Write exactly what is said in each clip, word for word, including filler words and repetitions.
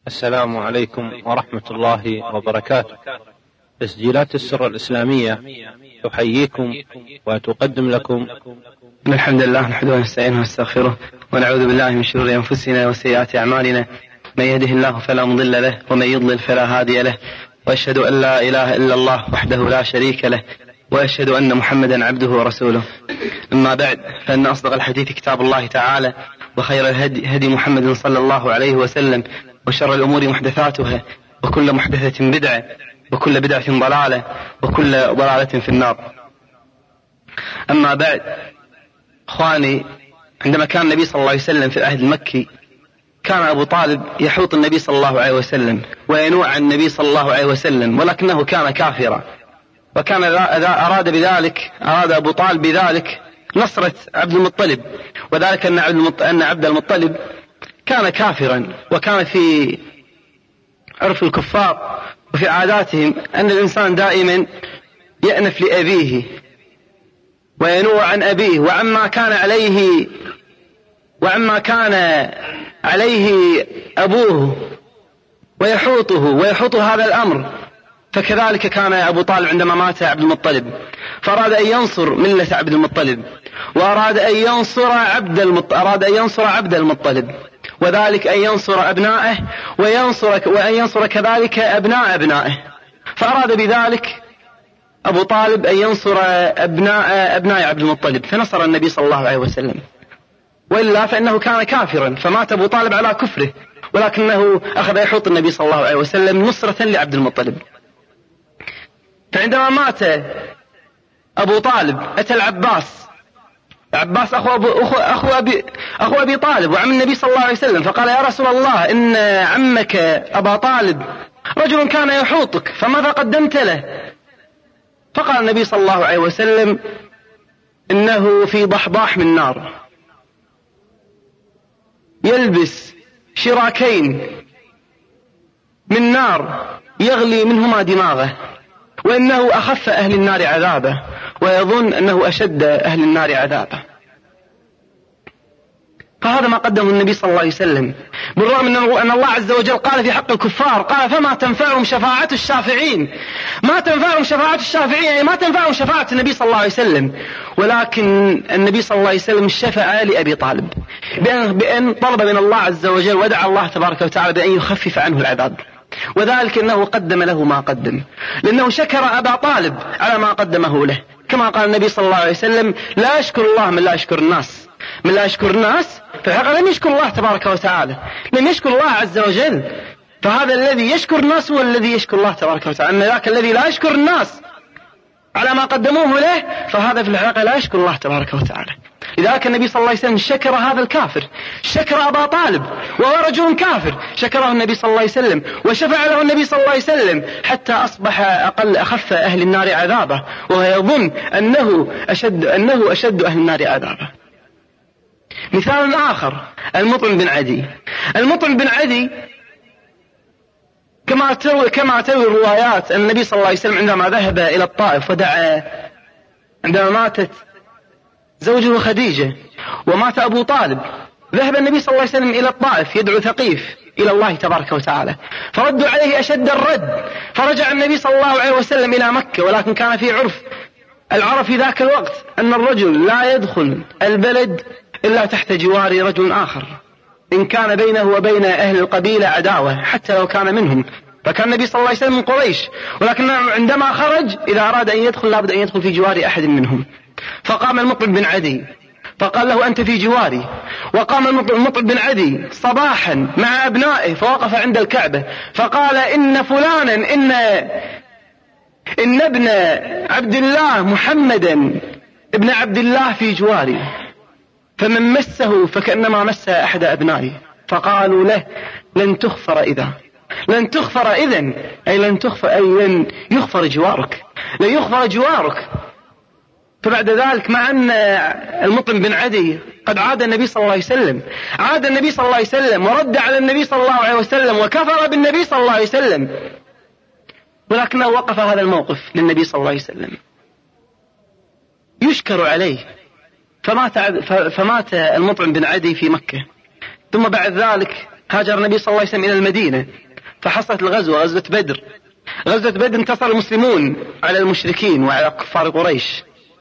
السلام عليكم ورحمة الله وبركاته. تسجيلات السر الإسلامية تحييكم وتقدم لكم إن الحمد لله نحمده ونستعينه ونستغفره ونعوذ بالله من شرور أنفسنا وسيئات أعمالنا، من يهده الله فلا مضل له ومن يضلل فلا هادي له، وأشهد أن لا إله إلا الله وحده لا شريك له، وأشهد أن محمدا عبده ورسوله. أما بعد، فإن أصدق الحديث كتاب الله تعالى، وخير الهدي هدي محمد صلى الله عليه وسلم، وشر الأمور محدثاتها، وكل محدثة بدعة، وكل بدعة ضلالة، وكل ضلالة في النار. أما بعد، أخواني، عندما كان النبي صلى الله عليه وسلم في العهد المكي، كان أبو طالب يحوط النبي صلى الله عليه وسلم وينوع عن النبي صلى الله عليه وسلم، ولكنه كان كافرا، وكان إذا أراد بذلك أراد أبو طالب بذلك نصرة عبد المطلب، وذلك أن عبد المطلب كان كافرا، وكان في عرف الكفار وفي عاداتهم أن الإنسان دائما يأنف لأبيه وينوع عن أبيه وعما كان عليه وعما كان عليه أبوه ويحوطه ويحوط هذا الأمر. فكذلك كان أبو طالب عندما مات عبد المطلب، فأراد أن ينصر ملة عبد المطلب، وأراد أن ينصر عبد المطلب أراد أن ينصر عبد المطلب وذلك أن ينصر أبنائه وينصر وأن ينصر كذلك أبناء أبنائه. فأراد بذلك أبو طالب أن ينصر أبناء أبناء عبد المطلب، فنصر النبي صلى الله عليه وسلم، وإلا فإنه كان كافرا، فمات أبو طالب على كفره، ولكنه أخذ يحوط النبي صلى الله عليه وسلم نصرة لعبد المطلب. فعندما مات أبو طالب أتى العباس عباس أخو أبو, أخو, أخو, أبي أخو أبي طالب وعم النبي صلى الله عليه وسلم، فقال: يا رسول الله، إن عمك أبا طالب رجل كان يحوطك، فماذا قدمت له؟ فقال النبي صلى الله عليه وسلم: إنه في ضحضاح من نار، يلبس شراكين من نار يغلي منهما دماغه، وإنه أخف أهل النار عذابه، ويظن أنه أشد أهل النار عذابه. فهذا ما قدمه النبي صلى الله عليه وسلم، بالرغم أن الله عز وجل قال في حق الكفار، قال: فما تنفعهم شفاعة الشافعين. ما تنفعهم شفاعة الشافعين، يعني ما تنفعهم شفاعة النبي صلى الله عليه وسلم. ولكن النبي صلى الله عليه وسلم شفع لأبي طالب بأن, بأن طلب من الله عز وجل ودعا الله تبارك وتعالى بأن يخفف عنه العذاب، وذلك أنه قدم له ما قدم، لأنه شكر أبا طالب على ما قدمه له، كما قال النبي صلى الله عليه وسلم: لا يشكر الله من لا يشكر الناس. من لا يشكر الناس فالحقيقة لم يشكر الله تبارك وتعالى، لم يشكر الله عز وجل. فهذا الذي يشكر الناس هو الذي يشكر الله تبارك وتعالى. أما ذاك الذي لا يشكر الناس على ما قدموه له، فهذا في الحقيقة لا يشكر الله تبارك وتعالى. لذلك النبي صلى الله عليه وسلم شكر هذا الكافر، شكر أبا طالب وهو رجل كافر، شكره النبي صلى الله عليه وسلم وشفع له النبي صلى الله عليه وسلم، حتى أصبح أقل أخف أهل النار عذابه، وهو يظن أنه أشد أنه أشد أهل النار عذابه. مثال آخر: المطعم بن عدي. المطعم بن عدي كما تروي كما تروي الروايات أن النبي صلى الله عليه وسلم عندما ذهب إلى الطائف ودعا عندما ماتت زوجه خديجة ومات أبو طالب، ذهب النبي صلى الله عليه وسلم إلى الطائف يدعو ثقيف إلى الله تبارك وتعالى، فردوا عليه أشد الرد، فرجع النبي صلى الله عليه وسلم إلى مكة. ولكن كان في عرف العرب في ذاك الوقت أن الرجل لا يدخل البلد إلا تحت جوار رجل آخر، إن كان بينه وبين أهل القبيلة عداوة حتى لو كان منهم. فكان النبي صلى الله عليه وسلم من قريش، ولكن عندما خرج إذا أراد أن يدخل لابد أن يدخل في جوار أحد منهم. فقام المطعم بن عدي فقال له: أنت في جواري. وقام المطعم بن عدي صباحا مع أبنائه فوقف عند الكعبة فقال: إن فلانا إن إن ابن عبد الله محمدا ابن عبد الله في جواري، فمن مسه فكأنما مس أحد أبنائي. فقالوا له: لن تغفر إذا لن تغفر إذن أي لن تغفر أي لن يغفر جوارك لن يغفر جوارك. فبعد ذلك، مع أن المطعم بن عدي قد عاد النبي صلى الله عليه وسلم عاد النبي صلى الله عليه وسلم ورد على النبي صلى الله عليه وسلم وكفر بالنبي صلى الله عليه وسلم، ولكنه وقف هذا الموقف للنبي صلى الله عليه وسلم يشكر عليه. فمات, فمات المطعم بن عدي في مكة. ثم بعد ذلك هاجر النبي صلى الله عليه وسلم إلى المدينة، فحصلت الغزوة، غزوة بدر. غزوة بدر انتصر المسلمون على المشركين وعلى كفار قريش.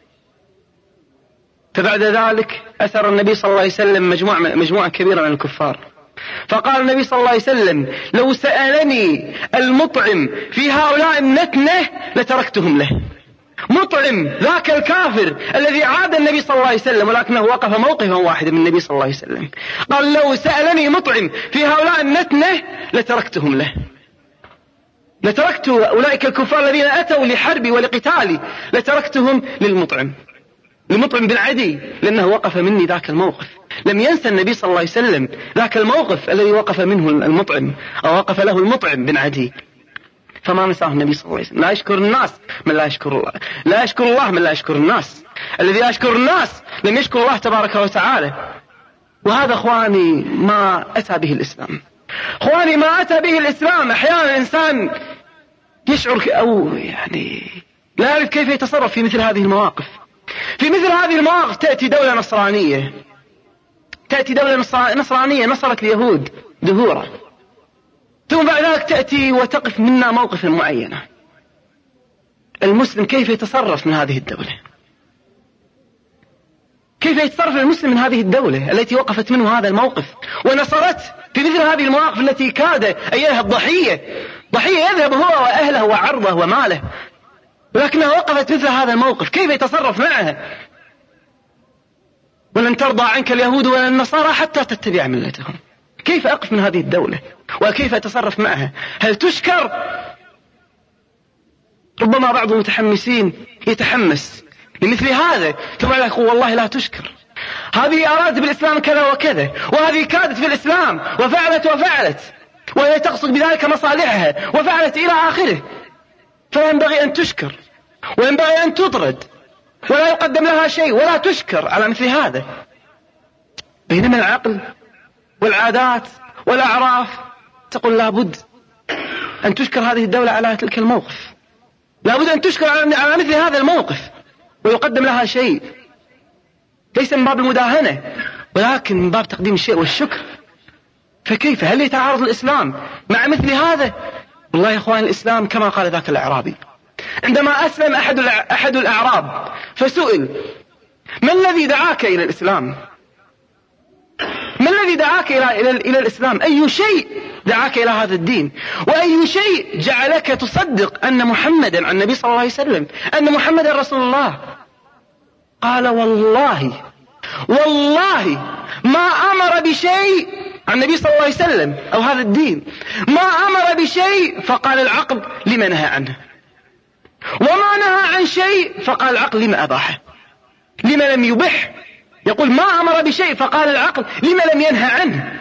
فبعد ذلك أثر النبي صلى الله عليه وسلم مجموعة, مجموعة كبيرة من الكفار، فقال النبي صلى الله عليه وسلم: لو سألني المطعم في هؤلاء النتنة لتركتهم له. مطعم ذاك الكافر الذي عاد النبي صلى الله عليه وسلم، ولكنه وقف موقفا واحدا من النبي صلى الله عليه وسلم. قال: لو سألني مطعم في هؤلاء النتنة لتركتهم له، لتركت أولئك الكفار الذين أتوا لحربي ولقتالي، لتركتهم للمطعم، لمطعم بن عدي، لأنه وقف مني ذاك الموقف. لم ينسى النبي صلى الله عليه وسلم ذاك الموقف الذي وقف منه المطعم، أو وقف له المطعم بن عدي، فما نساه النبي صلى الله عليه وسلم. لا يشكر الناس من لا يشكر الله، لا يشكر الله من لا يشكر الناس. الذي يشكر الناس لم يشكر الله تبارك وتعالى. وهذا أخواني ما أتى به الإسلام، أخواني ما أتى به الإسلام. أحيانا الإنسان يشعر أو يعني لا يعرف كيف يتصرف في مثل هذه المواقف. في مثل هذه المواقف تأتي دولة نصرانية، تأتي دولة نصرانية نصرت اليهود دهورا، ثم بعد ذلك تأتي وتقف منا موقفا معينا. المسلم كيف يتصرف من هذه الدولة؟ كيف يتصرف المسلم من هذه الدولة التي وقفت منه هذا الموقف ونصرت في مثل هذه المواقف التي كاد أن يذهب ضحية، ضحية يذهب هو وأهله وعرضه وماله، ولكنها وقفت مثل هذا الموقف. كيف يتصرف معها؟ ولن ترضى عنك اليهود ولا النصارى حتى تتبع ملتهم. كيف أقف من هذه الدولة وكيف أتصرف معها؟ هل تشكر؟ ربما بعض المتحمسين يتحمس لمثل هذا ثم يقول والله لا تشكر، هذه أرادت بالإسلام كذا وكذا، وهذه كادت في الإسلام وفعلت وفعلت، وهي تقصد بذلك مصالحها وفعلت إلى آخره. فينبغي أن تشكر وينبغي أن تطرد ولا يقدم لها شيء ولا تشكر على مثل هذا. بينما العقل والعادات والأعراف تقول لابد أن تشكر هذه الدولة على تلك الموقف، لابد أن تشكر على مثل هذا الموقف ويقدم لها شيء، ليس من باب المداهنة ولكن من باب تقديم الشيء والشكر. فكيف هل يتعارض الإسلام مع مثل هذا؟ والله يا إخوان الإسلام كما قال ذاك الأعرابي عندما أسلم أحد أحد الأعراب فسئل: ما الذي دعاك إلى الإسلام؟ ما الذي دعاك إلى إلى إلى الإسلام؟ أي شيء دعاك إلى هذا الدين؟ وأي شيء جعلك تصدق أن محمدا عن النبي صلى الله عليه وسلم أن محمدا رسول الله؟ قال: والله والله ما أمر بشيء عن النبي صلى الله عليه وسلم أو هذا الدين، ما أمر بشيء فقال العقل لما نهى عنه، وما نهى عن شيء فقال العقل لما أباحه، لما لم يبح. يقول ما أمر بشيء فقال العقل لما لم ينهى عنه.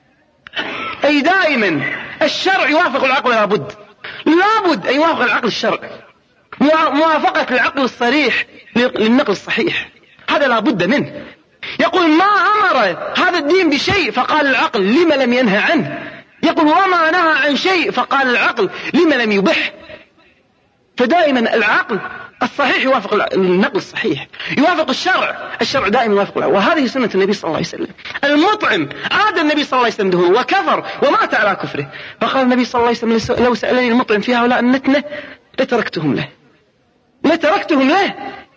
أي دائما الشرع يوافق العقل، لابد لابد أن يوافق العقل الشرع، موافقة العقل الصريح للنقل الصحيح، هذا لابد منه. يقول ما أمر هذا الدين بشيء فقال العقل لما لم ينهى عنه، يقول وما نهى عن شيء فقال العقل لما لم يبح. فدائما العقل الصحيح يوافق النقل الصحيح، يوافق الشرع، الشرع دائما يوافق العقل. وهذه سنة النبي صلى الله عليه وسلم. المطعم عاد النبي صلى الله عليه وسلم دهون وكفر ومات على كفره، فقال النبي صلى الله عليه وسلم: لو سألني المطعم في هؤلاء النتنة لتركتهم له، لتركتهم له.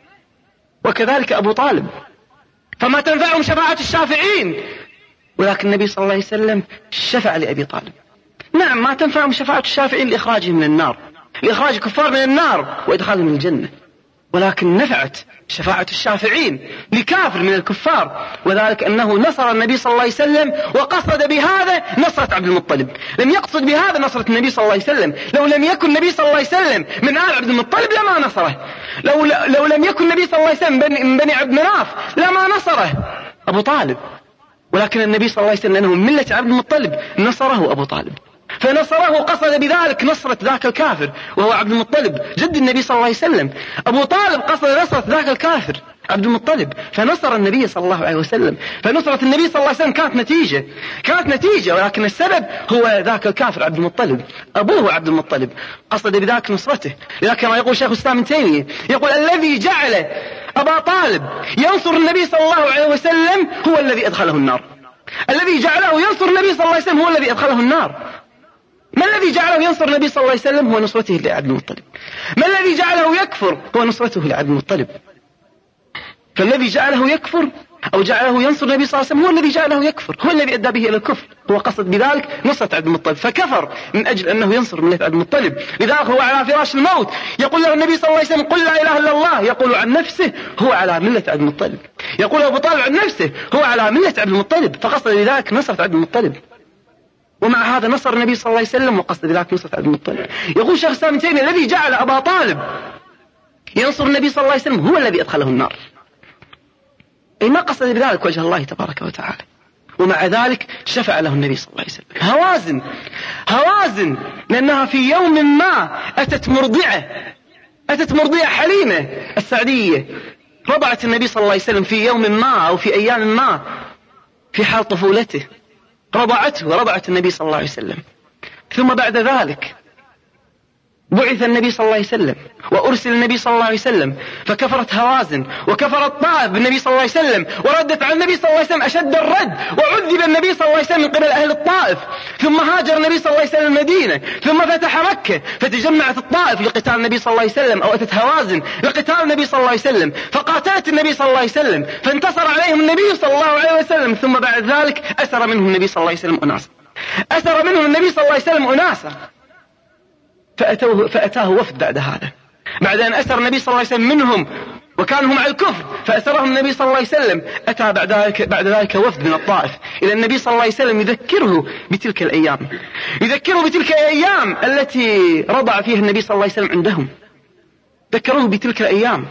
وكذلك أبو طالب، فما تنفعهم شفاعة الشافعين، ولكن النبي صلى الله عليه وسلم شفع لأبي طالب. نعم ما تنفعهم شفاعة الشافعين لإخراجهم من النار، لإخراج الكفار من النار وإدخالهم من الجنة، ولكن نفعت شفاعة الشافعين لكافر من الكفار، وذلك أنه نصر النبي صلى الله عليه وسلم، وقصد بهذا نصرة عبد المطلب، لم يقصد بهذا نصرة النبي صلى الله عليه وسلم. لو لم يكن النبي صلى الله عليه وسلم من آل عبد المطلب لما نصره، لو, لو لم يكن النبي صلى الله عليه وسلم من بني عبد مناف لما نصره أبو طالب، ولكن النبي صلى الله عليه وسلم لأنه من ملة عبد المطلب نصره أبو طالب، فنصره قصد بذلك نصرة ذاك الكافر وهو عبد المطلب جد النبي صلى الله عليه وسلم. أبو طالب قصد نصرة ذاك الكافر عبد المطلب فنصر النبي صلى الله عليه وسلم. فنصرة النبي صلى الله عليه وسلم كانت نتيجة كانت نتيجة ولكن السبب هو ذاك الكافر عبد المطلب، أبوه عبد المطلب قصد بذلك نصرته. لذلك كما يقول شيخ الإسلام ابن تيمية، يقول الذي جعل أبا طالب ينصر النبي صلى الله عليه وسلم هو الذي أدخله النار. الذي جعله ينصر النبي صلى الله عليه وسلم هو الذي أدخله النار. ما الذي جعله ينصر النبي صلى الله عليه وسلم؟ هو نصرته لعبد المطلب. ما الذي جعله يكفر؟ هو نصرته لعبد المطلب. فالذي جعله يكفر أو جعله ينصر النبي صلى الله عليه وسلم هو الذي جعله يكفر، هو الذي أدى به إلى الكفر، هو قصد بذلك نصرة عبد المطلب، فكفر من أجل أنه ينصر ملة عبد المطلب. لذلك هو على فراش الموت يقول له النبي صلى الله عليه وسلم قل لا إله إلا الله، يقول عن نفسه هو على ملة عبد المطلب. يقول أبو طالب عن نفسه هو على ملة عبد المطلب، فقصد لذلك نصرة عبد المطلب. ومع هذا نصر النبي صلى الله عليه وسلم وقصد بذلك نصرة عبد المطلب. يقول شيخ الإسلام ابن تيمية الذي جعل أبا طالب ينصر النبي صلى الله عليه وسلم هو الذي أدخله النار، أي ما قصد بذلك وجه الله تبارك وتعالى. ومع ذلك شفع له النبي صلى الله عليه وسلم. هوازن هوازن لأنها في يوم ما أتت مرضعة أتت مرضعة حليمة السعدية، رضعت النبي صلى الله عليه وسلم في يوم ما أو في أيام ما في حال طفولته، رضعته ورضعت النبي صلى الله عليه وسلم. ثم بعد ذلك بعث النبي صلى الله عليه وسلم وأرسل النبي صلى الله عليه وسلم، فكفرت هوازن وكفرت طائف بالنبي صلى الله عليه وسلم وردت على النبي صلى الله عليه وسلم أشد الرد، وعذب النبي صلى الله عليه وسلم من قبل أهل الطائف. ثم هاجر النبي صلى الله عليه وسلم المدينة، ثم فتح مكة، فتجمعت الطائف لقتال النبي صلى الله عليه وسلم، أو أتت هوازن لقتال النبي صلى الله عليه وسلم فقاتلت النبي صلى الله عليه وسلم، فانتصر عليهم النبي صلى الله عليه وسلم. ثم بعد ذلك أسر منهم النبي صلى الله عليه وسلم أناسا أسر منهم النبي صلى الله عليه وسلم أناسا فأتوه فأتاه وفد بعد هذا، بعد أن أسر النبي صلى الله عليه وسلم منهم وكانوا هم على الكفر فأسرهم النبي صلى الله عليه وسلم، أتى بعد ذلك بعد ذلك وفد من الطائف إلى النبي صلى الله عليه وسلم يذكره بتلك الأيام، يذكره بتلك الأيام التي رضع فيها النبي صلى الله عليه وسلم عندهم، ذكروه بتلك الأيام.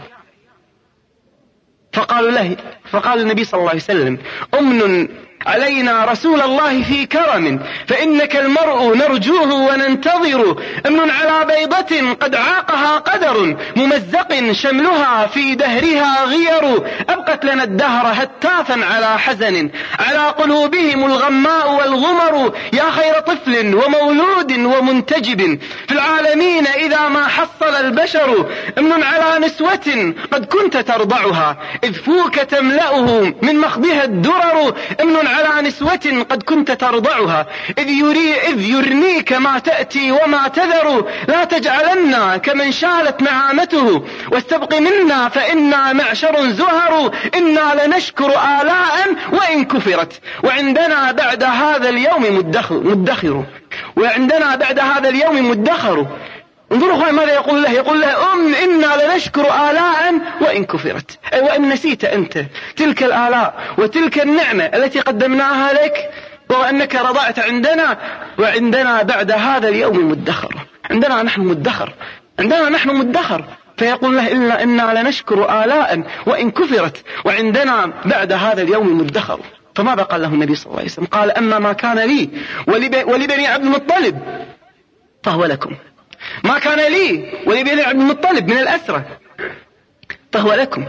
فقالوا له فقال النبي صلى الله عليه وسلم أمن علينا رسول الله في كرم فإنك المرء نرجوه وننتظر، أمن على بيضة قد عاقها قدر ممزق شملها في دهرها غير، أبقت لنا الدهر هتافا على حزن على قلوبهم الغماء والغمر، يا خير طفل ومولود ومنتجب في العالمين إذا ما حصل البشر، أمن على نسوة قد كنت ترضعها إذ فوك تملأه من مخضها الدرر، أمن على نسوة قد كنت ترضعها إذ, يري إذ يرنيك ما تأتي وما تذر، لا تجعلنا كمن شالت نعامته واستبق منا فإنا معشر زهر، إنا لنشكر آلاء وإن كفرت وعندنا بعد هذا اليوم مدخر, مدخر وعندنا بعد هذا اليوم مدخر. انظروا أخوان ماذا يقول له؟ يقول له أم إنا لنشكر آلاء وإن كفرت، أي وإن نسيت أنت تلك الآلاء وتلك النعمة التي قدمناها لك وأنك رضعت عندنا، وعندنا بعد هذا اليوم مدخر، عندنا نحن مدخر عندنا نحن مدخر فيقول له إلا إنا لنشكر آلاء وإن كفرت وعندنا بعد هذا اليوم مدخر. فماذا قال له النبي صلى الله عليه وسلم؟ قال أما ما كان لي ولبني عبد المطلب فهو لكم، ما كان لي ولبني عبد المطلب من الأسرة فهو لكم.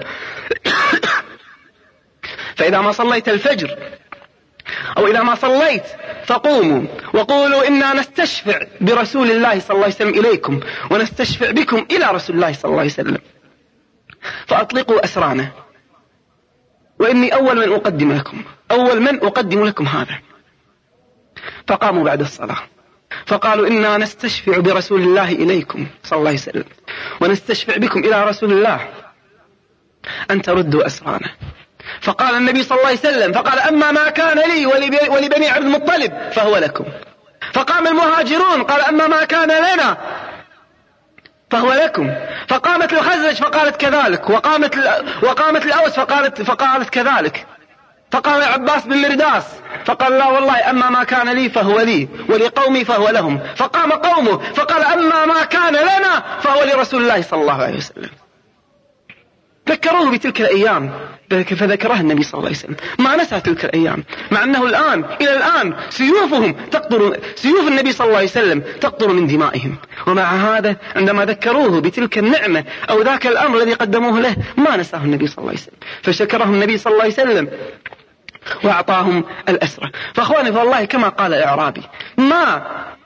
فإذا ما صليت الفجر أو إذا ما صليت فقوموا وقولوا إنا نستشفع برسول الله صلى الله عليه وسلم إليكم ونستشفع بكم إلى رسول الله صلى الله عليه وسلم فأطلقوا أسرانا، وإني أول من أقدم لكم أول من أقدم لكم هذا. فقاموا بعد الصلاة فقالوا إنا نستشفع برسول الله إليكم صلى الله عليه وسلم ونستشفع بكم إلى رسول الله أن تردوا أسرانا. فقال النبي صلى الله عليه وسلم فقال أما ما كان لي ولبني عبد المطلب فهو لكم. فقام المهاجرون قال أما ما كان لنا فهو لكم. فقامت الخزرج فقالت كذلك، وقامت وقامت الأوس فقالت فقالت كذلك. فقال عباس بن مرداس فقال لا والله أما ما كان لي فهو لي ولقومي فهو لهم. فقام قومه فقال أما ما كان لنا فهو لرسول الله صلى الله عليه وسلم. ذكروه بتلك الأيام فذكرها النبي صلى الله عليه وسلم، ما نسى تلك الأيام، مع أنه الآن إلى الآن سيوفهم تقطر، سيوف النبي صلى الله عليه وسلم تقطر من دمائهم، ومع هذا عندما ذكروه بتلك النعمة أو ذاك الأمر الذي قدموه له ما نساه النبي صلى الله عليه وسلم، فشكرهم النبي صلى الله عليه وسلم وأعطاهم الأسرة. فأخواني فالله كما قال الأعرابي ما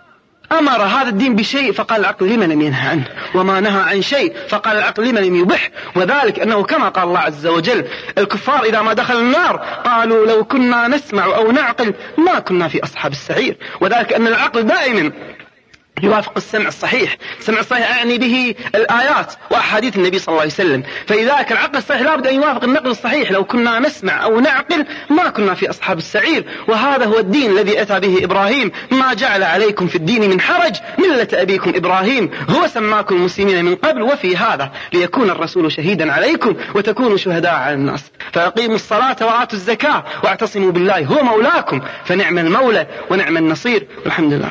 أمر هذا الدين بشيء فقال العقل لمن لم ينهى عنه، وما نهى عن شيء فقال العقل لمن لم يبح. وذلك أنه كما قال الله عز وجل الكفار إذا ما دخلوا النار قالوا لو كنا نسمع أو نعقل ما كنا في أصحاب السعير. وذلك أن العقل دائما يوافق السمع الصحيح. السمع الصحيح أعني به الآيات وأحاديث النبي صلى الله عليه وسلم، فلذلك العقل الصحيح لابد أن يوافق النقل الصحيح. لو كنا نسمع أو نعقل ما كنا في أصحاب السعير. وهذا هو الدين الذي أتى به إبراهيم، ما جعل عليكم في الدين من حرج ملة أبيكم إبراهيم هو سماكم المسلمين من قبل وفي هذا ليكون الرسول شهيدا عليكم وتكونوا شهداء على الناس. فأقيموا الصلاة وآتوا الزكاة واعتصموا بالله هو مولاكم فنعم المولى ونعم النصير. والحمد لله.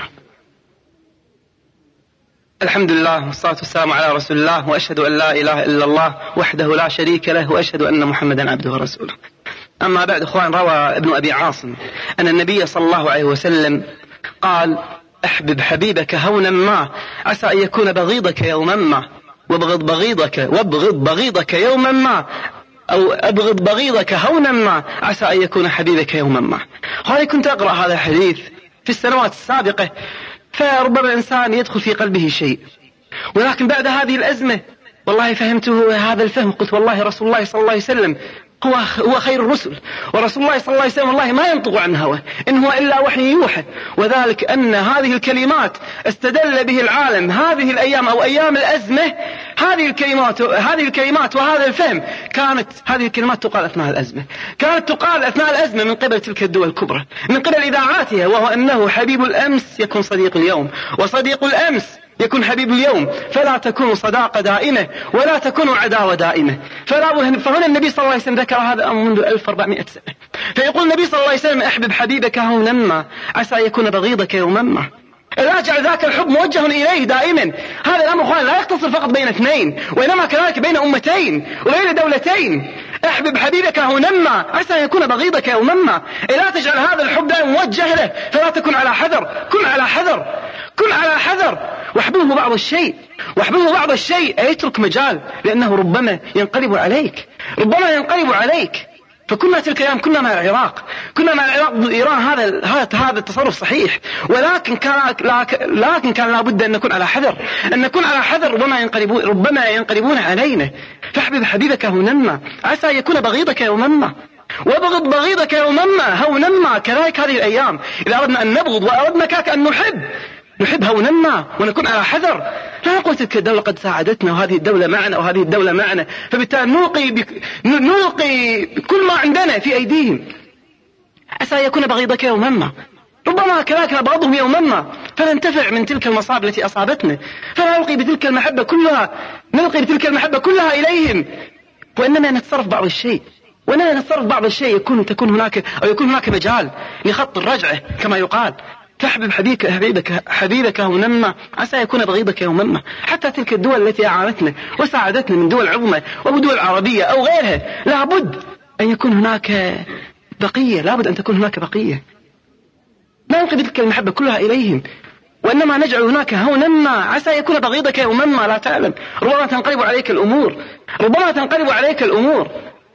الحمد لله والصلاة والسلام على رسول الله، وأشهد أن لا إله إلا الله وحده لا شريك له، وأشهد أن محمدا عبده ورسوله. أما بعد أخوان، روى ابن أبي عاصم أن النبي صلى الله عليه وسلم قال: أحبب حبيبك هونا ما عسى أن يكون بغيضك يوما ما، وابغض بغيضك وابغض بغيضك يوما ما، أو أبغض بغيضك هونا ما عسى أن يكون حبيبك يوما ما. هذا كنت أقرأ هذا الحديث في السنوات السابقة، فربما الإنسان يدخل في قلبه شيء، ولكن بعد هذه الأزمة والله فهمته هذا الفهم. قلت والله رسول الله صلى الله عليه وسلم هو هو خير الرسل، ورسول الله صلى الله عليه وسلم والله ما ينطق عن هوى، إن هو إلا وحي يوحى. وذلك أن هذه الكلمات استدل به العالم هذه الأيام أو أيام الأزمة، هذه الكلمات هذه الكلمات وهذا الفهم كانت هذه الكلمات تقال أثناء الأزمة، كانت تقال أثناء الأزمة من قبل تلك الدول الكبرى، من قبل إذاعاتها، وهو أنه حبيب الأمس يكون صديق اليوم، وصديق الأمس يكون حبيب اليوم، فلا تكون صداقة دائمة ولا تكون عداوة دائمة. فهنا النبي صلى الله عليه وسلم ذكر هذا منذ ألف وأربعمائة سنة. فيقول النبي صلى الله عليه وسلم: أحبب حبيبك هونا ما عسى يكون بغيضك يوما ما. لا جعل ذاك الحب موجه إليه دائما. هذا الأمر أخوان لا يقتصر فقط بين اثنين، وإنما كذلك بين أمتين وبين دولتين. أحبب حبيبك هونا ما عسى يكون بغيضك يوما ما. لا تجعل هذا الحب دائما موجه له، فلا تكن على حذر، كن على حذر، كن على حذر. واحببه بعض الشيء، واحببه بعض الشيء أي اترك مجال، لأنه ربما ينقلب عليك، ربما ينقلب عليك. فكنا تلك الأيام كنا مع العراق، كنا مع العراق ضد إيران. هذا هذا هذا التصرف صحيح، ولكن كان لكن كان لابد أن نكون على حذر، أن نكون على حذر، ربما ينقلبون ربما ينقلبون علينا. فاحبب حبيبك هونا ما عسى يكون بغيضك يوما ما، وابغض بغيضك يوما ما هونا ما. كذلك هذه الأيام إذا أردنا أن نبغض وأردنا كذلك أن نحب، نحب هونا ما ونكون على حذر. لا نقول تلك الدولة قد ساعدتنا وهذه الدولة معنا وهذه الدولة معنا، فبالتالي نلقي بك... نلقي كل ما عندنا في أيديهم. عسى يكون بغيضك يوما ما، ربما كذلك نبغضهم يوما ما فننتفع من تلك المصائب التي أصابتنا، فلا نلقي بتلك المحبة كلها نلقي بتلك المحبة كلها إليهم، وإنما نتصرف بعض الشيء، وإنما نتصرف بعض الشيء يكون تكون هناك أو يكون هناك مجال لخط الرجعة كما يقال. فاحبب حبيبك حبيبك حبيبك هونا ما عسى يكون بغيضك يوما ما. حتى تلك الدول التي أعانتنا وساعدتنا من دول عظمى أو دول عربية أو غيرها، لابد أن يكون هناك بقية، لابد أن تكون هناك بقية. لا نلقي تلك المحبة كلها إليهم، وإنما نجعل هناك هونا ما عسى يكون بغيضك يوما ما. لا تعلم، ربما تنقلب عليك الأمور، ربما تنقلب عليك الأمور.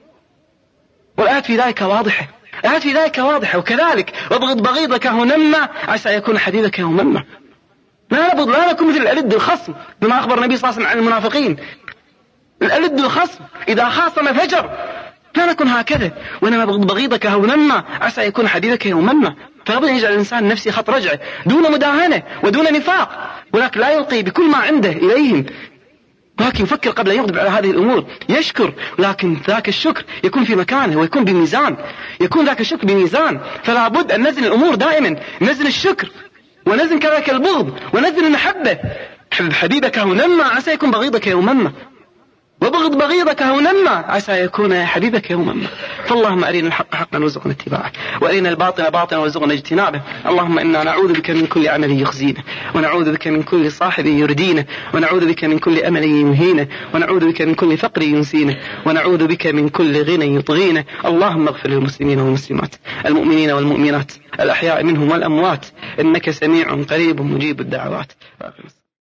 والآيات في ذلك واضحة، الآيات في ذلك واضحة. وكذلك وابغض بغيضك هونا ما عسى يكون حبيبك يوما ما. لا نبغض، لا نكون مثل الألد الخصم، بما أخبر النبي صلى الله عليه وسلم عن المنافقين. الألد الخصم إذا خاصم فجر، لا نكون هكذا، وإنما ابغض بغيضك هونا ما عسى يكون حبيبك يوما ما. فلابد أن يجعل الإنسان نفسه خط رجعه دون مداهنة ودون نفاق، ولكن لا يلقي بكل ما عنده إليهم، ولكن يفكر قبل أن يغضب على هذه الأمور، يشكر، لكن ذاك الشكر يكون في مكانه ويكون بميزان، يكون ذاك الشكر بميزان. فلا بد أن نزل الأمور دائما، نزل الشكر ونزل كذلك البغض ونزل المحبة. حبب حبيبك هونا ما عسى يكون بغيضك يوما ما، وبغض بغيضك هونا ما عسى يكون حبيبك يوما ما. فاللهم أرنا الحق حقا وارزقنا اتباعه، وأرنا الباطل باطلا وارزقنا اجتنابه. اللهم إنا نعوذ بك من كل عمل يخزينا، ونعوذ بك من كل صاحب يردينا، ونعوذ بك من كل أمل ينهينا، ونعوذ بك من كل فقر ينسينا، ونعوذ بك من كل غنى يطغينا. اللهم اغفر للمسلمين والمسلمات، المؤمنين والمؤمنات، الأحياء منهم والأموات، إنك سميع قريب مجيب الدعوات.